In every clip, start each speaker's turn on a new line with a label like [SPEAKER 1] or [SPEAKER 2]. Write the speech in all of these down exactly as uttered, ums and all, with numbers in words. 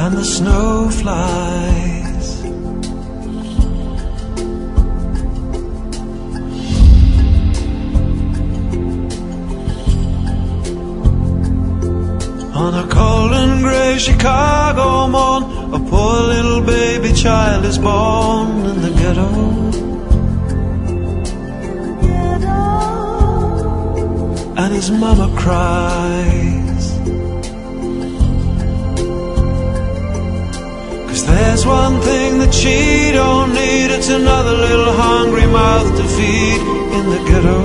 [SPEAKER 1] and the snow flies. On a cold and grey Chicago morn, a poor little baby child is born in the ghetto. And his mama cries, 'cause there's one thing that she don't need, it's another little hungry mouth to feed in the ghetto.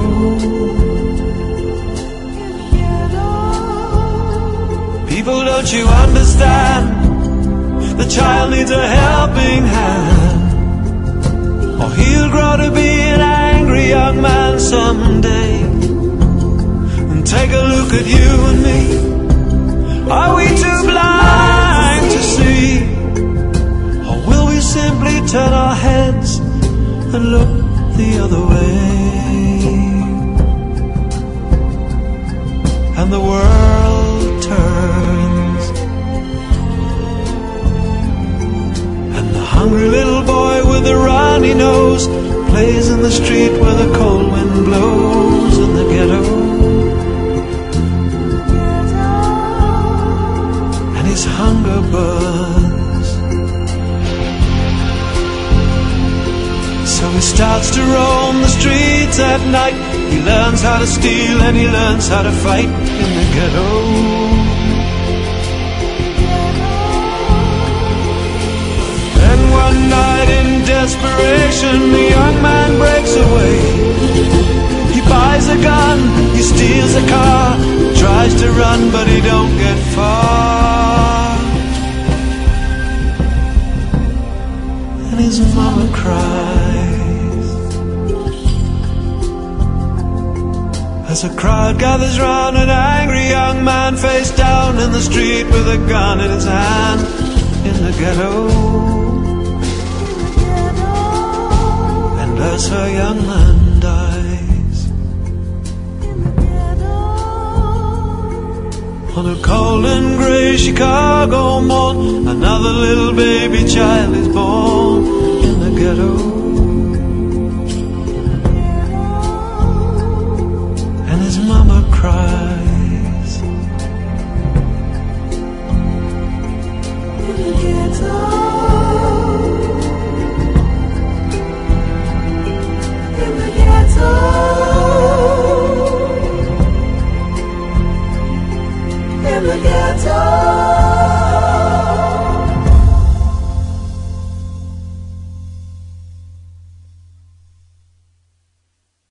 [SPEAKER 1] People, don't you understand? The child needs a helping hand, or he'll grow to be an angry young man someday. And take a look at you and me. Are we too blind to see? Or will we simply turn our heads and look the other way? And the world turns, and the hungry little boy with the runny nose plays in the street where the cold wind blows in the ghetto. And his hunger burns, so he starts to roam the streets at night. He learns how to steal and he learns how to fight in the ghetto. Then one night in desperation, the young man breaks away. He buys a gun, he steals a car, tries to run but he don't get far. And his mama cries as a crowd gathers round an angry young man face down in the street with a gun in his hand in the ghetto. And as her young man dies on a cold and grey Chicago morn, another little baby child is born in the ghetto. And his mama cries in the ghetto. In the ghetto. In the ghetto.